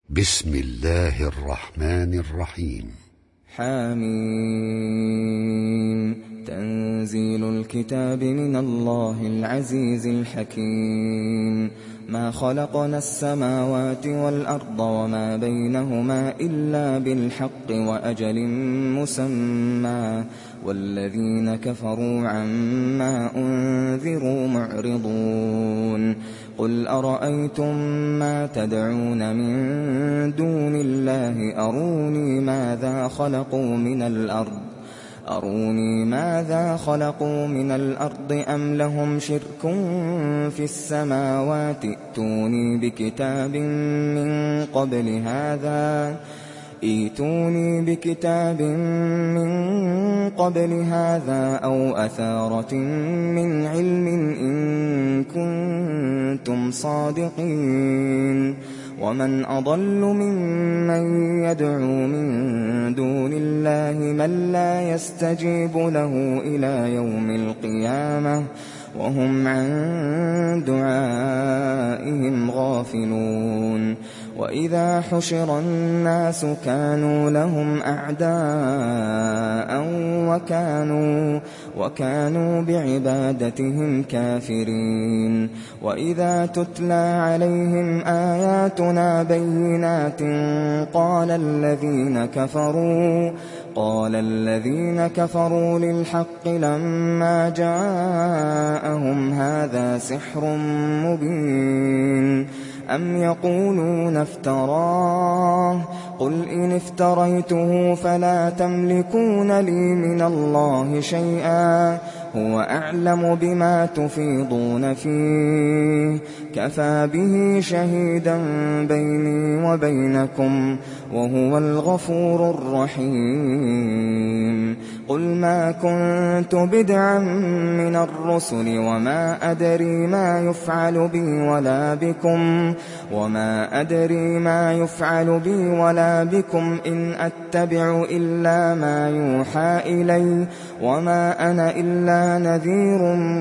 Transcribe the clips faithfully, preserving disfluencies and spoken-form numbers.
بسم الله الرحمن الرحيم. حميم. تنزيل الكتاب من الله العزيز الحكيم. ما خلقنا السماوات والأرض وما بينهما إلا بالحق وأجل مسمى والذين كفروا عما أنذروا معرضون. قل أرأيتم ما تدعون من دون الله أروني ماذا خلقوا من الأرض أروني ماذا خلقوا من الأرض أم لهم شرك في السماوات ائتوني بكتاب من قبل هذا ائتوني بكتاب من قبل هذا أو أثارة من علم إن كنتم صادقين. ومن أضل ممن يدعو من دون الله من لا يستجيب له إلى يوم القيامة وهم عن دعائهم غافلون. وإذا حشر الناس كانوا لهم أعداء وكانوا, وكانوا بعبادتهم كافرين. وإذا تتلى عليهم آياتنا بينات قال الذين كفروا قال الذين كفروا للحق لما جاءهم هذا سحر مبين. أم يقولون افتراه قل إن افتريته فلا تملكون لي من الله شيئا هو أعلم بما تفيضون فيه كفى به شهيدا بيني وبينكم وهو الغفور الرحيم. قل ما كنت بدعا من الرسل وما أدري ما يفعل بي ولا بكم وما أدري ما يفعل بي ولا بكم إن أتبع إلا ما يوحى إلي وما أنا إلا نذير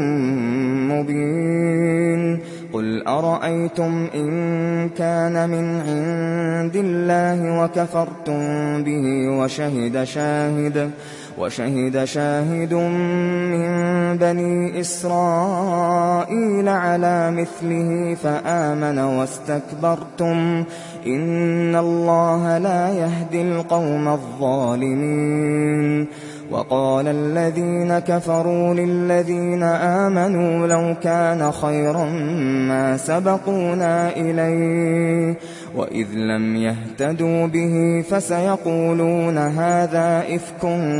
مبين. قل أرأيتم إن كان من عند الله وكفرتم به وشهد شاهد وشهد شاهد من بني إسرائيل على مثله فآمن واستكبرتم إن الله لا يهدي القوم الظالمين. وقال الذين كفروا للذين آمنوا لو كان خيرا ما سبقونا إليه وإذ لم يهتدوا به فسيقولون هذا إفك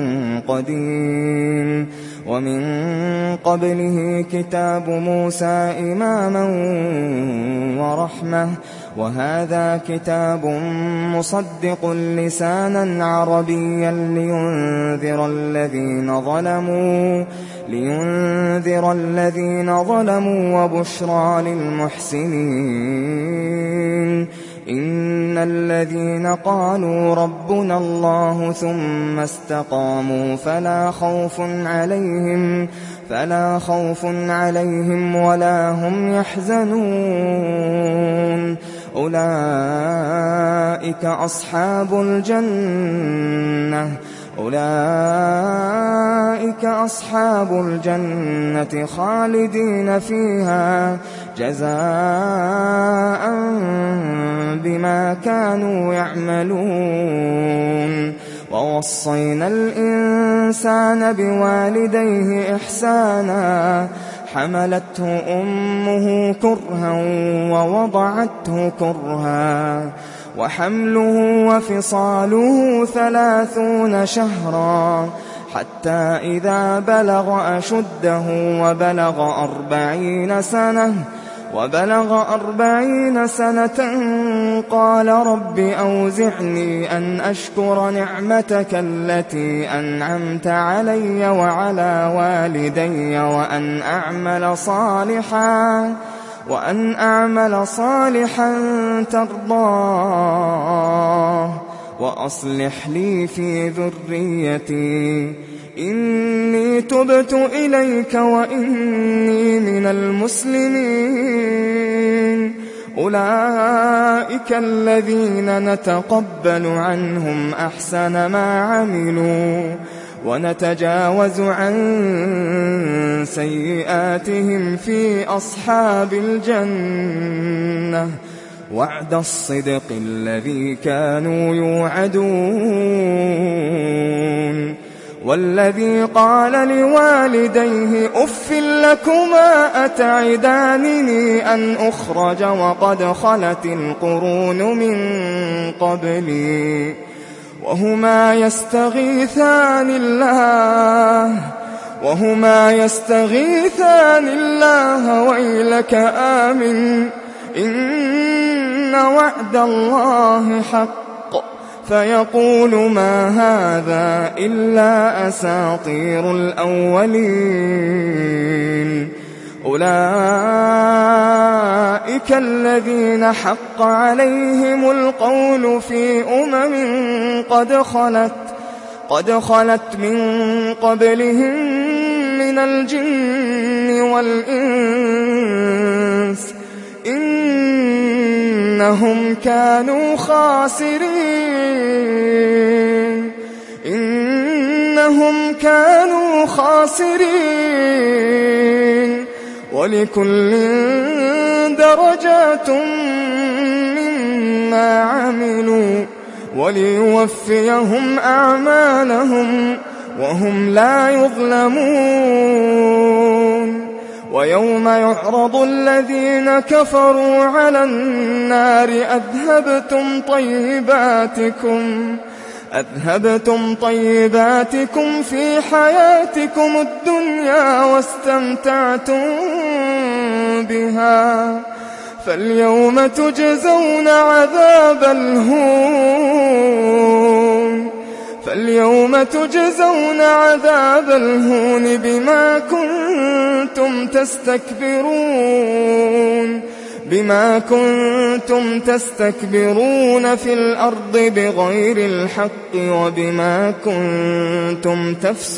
قديم. ومن قبله كتاب موسى إماما ورحمة وهذا كتاب مصدق لسانا عربيا لينذر الذين ظلموا لينذر الذين ظلموا وبشرى للمحسنين. إن الذين قالوا ربنا الله ثم استقاموا فلا خوف عليهم فلا خوف عليهم ولا هم يحزنون. أولئك أصحاب الجنة أولئك أصحاب الجنة خالدين فيها جزاء بما كانوا يعملون. ووصينا الإنسان بوالديه إحسانا حملته أمه كرها ووضعته كرها وحمله وفصاله ثلاثون شهرا حتى إذا بلغ أشده وبلغ أربعين سنة وبلغ أربعين سنة قال رب أوزعني أن أشكر نعمتك التي أنعمت علي وعلى والدي وأن أعمل صالحا وأن أعمل صالحا ترضاه وأصلح لي في ذريتي إني تبت إليك وإني من المسلمين. أولئك الذين نتقبل عنهم أحسن ما عملوا ونتجاوز عن سيئاتهم في أصحاب الجنة وعد الصدق الذي كانوا يوعدون. والذي قال لوالديه أف لكما أتعدانني أن أخرج وقد خلت القرون من قبلي وهما يستغيثان الله وهما يستغيثان الله ويلك آمن إن وعد الله حق فيقول ما هذا إلا أساطير الأولين. أولئك الذين حق عليهم القول في أمم قد خلت قد خلت من قبلهم من الجن والإنس إنهم كانوا خاسرين إنهم كانوا خاسرين ولكل درجات مما عملوا وليوفيهم أعمالهم وهم لا يظلمون. ويوم يعرض الذين كفروا على النار أذهبتم طيباتكم أذهبتم طيباتكم في حياتكم الدنيا واستمتعتم بها فاليوم تجزون عذاب الهون فاليوم تجزون عذاب الهون بما كنتم تستكبرون بما كنتم تستكبرون في الأرض بغير الحق وبما كنتم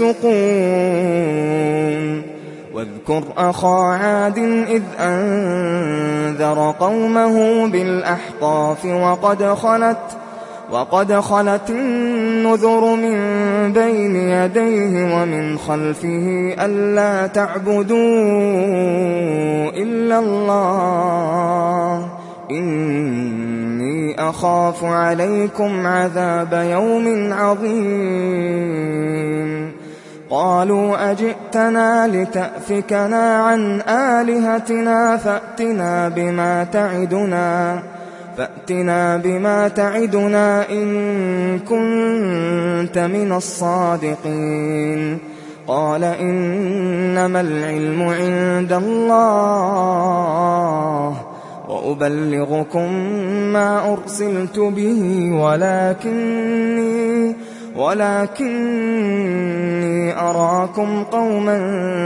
تفسقون. واذكر أخا عاد إذ أنذر قومه بالأحقاف وقد خلت وقد خلت النذر من بين يديه ومن خلفه ألا تعبدوا إلا الله إني أخاف عليكم عذاب يوم عظيم. قالوا أجئتنا لتأفكنا عن آلهتنا فأتنا بما تعدنا فأتنا بما تعدنا إن كنت من الصادقين. قال إنما العلم عند الله وأبلغكم ما أرسلت به ولكني ولكني أراكم قوما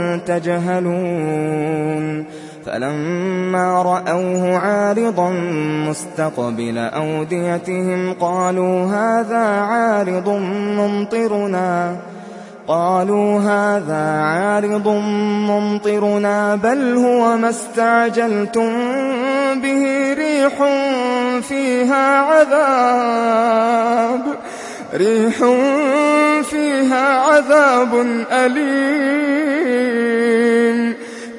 تجهلون. فلما رأوه عارضا مستقبل أوديتهم قالوا هذا عارض ممطرنا قالوا هذا عارض ممطرنا بل هو ما استعجلتم به ريح فيها عذاب ريح فيها عذاب أليم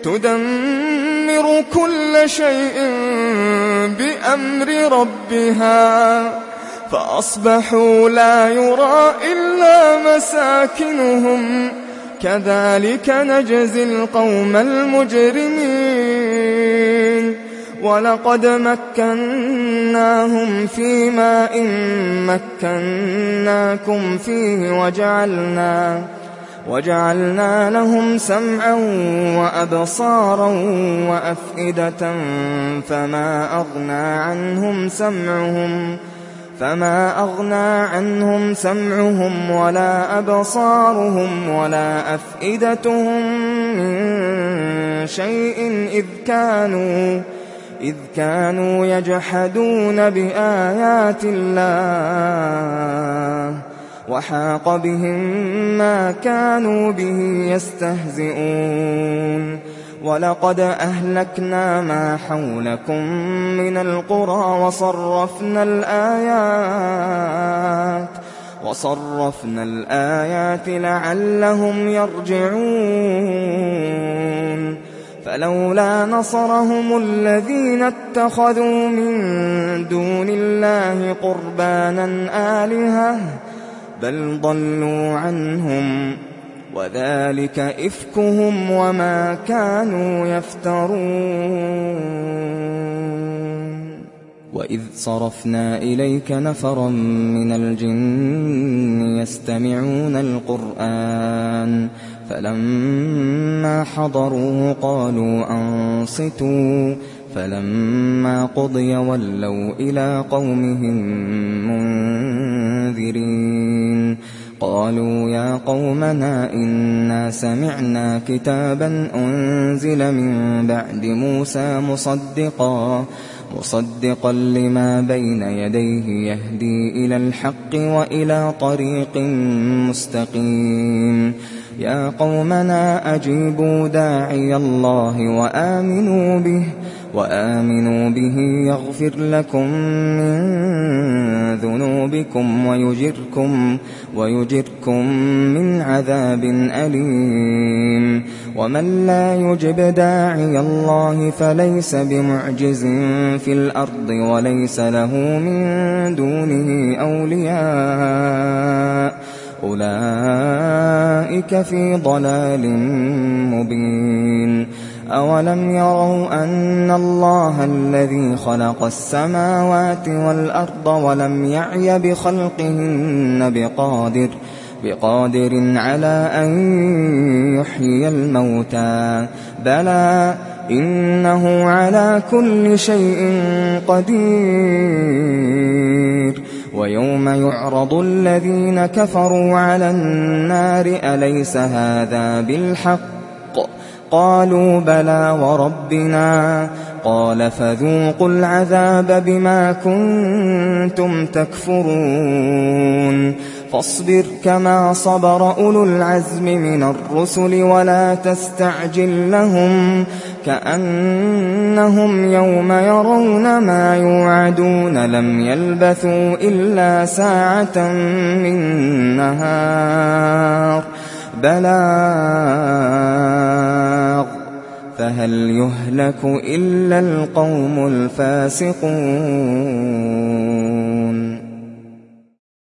تدمر كل شيء بأمر ربها فأصبحوا لا يرى إلا مساكنهم كذلك نجزي القوم المجرمين. ولقد مكناهم في ماء مكناكم فيه وجعلنا وجعلنا لهم سمعا وأبصارا وأفئدة فما أغنى عنهم سمعهم فما أغنى عنهم سمعهم ولا أبصارهم ولا أفئدتهم من شيء إذ كانوا إذ كانوا يجحدون بآيات الله وحاق بهم ما كانوا به يستهزئون. وَلَقَدْ أَهْلَكْنَا مَا حَوْلَكُم مِّنَ الْقُرَىٰ وَصَرَّفْنَا الْآيَاتِ وَصَرَّفْنَا الْآيَاتِ لَعَلَّهُمْ يَرْجِعُونَ فَلَوْلَا نَصَرَهُمُ الَّذِينَ اتَّخَذُوا مِن دُونِ اللَّهِ قُرْبَانًا آلِهَةً بَلْ ضَلُّوا عَنْهُمْ وَذَلِكَ إِفْكُهُمْ وَمَا كَانُوا يَفْتَرُونَ وَإِذْ صَرَفْنَا إِلَيْكَ نَفَرًا مِّنَ الْجِنِّ يَسْتَمِعُونَ الْقُرْآنَ فَلَمَّا حَضَرُوهُ قَالُوا أَنصِتُوا فَلَمَّا قُضِيَ وَلَّوْا إِلَىٰ قَوْمِهِم مُّنذِرِينَ قالوا يا قومنا إنا سمعنا كتابا أنزل من بعد موسى مصدقا مصدقا لما بين يديه يهدي إلى الحق وإلى طريق مستقيم يا قومنا أجيبوا داعي الله وآمنوا به وآمنوا به يغفر لكم من ذنوبكم ويجركم ويجركم من عذاب أليم ومن لا يجب داعي الله فليس بمعجز في الأرض وليس له من دونه أولياء أولئك في ضلال مبين أولم يروا أن الله الذي خلق السماوات والأرض ولم يعي بخلقهن بقادر بقادر على أن يحيي الموتى بلى إنه على كل شيء قدير ويوم يعرض الذين كفروا على النار أليس هذا بالحق قالوا بلى وربنا قال فذوقوا العذاب بما كنتم تكفرون فاصبر كما صبر أولو العزم من الرسل ولا تستعجل لهم كأنهم يوم يرون ما يوعدون لم يلبثوا إلا ساعة من نهار بلاغ فهل يهلك إلا القوم الفاسقون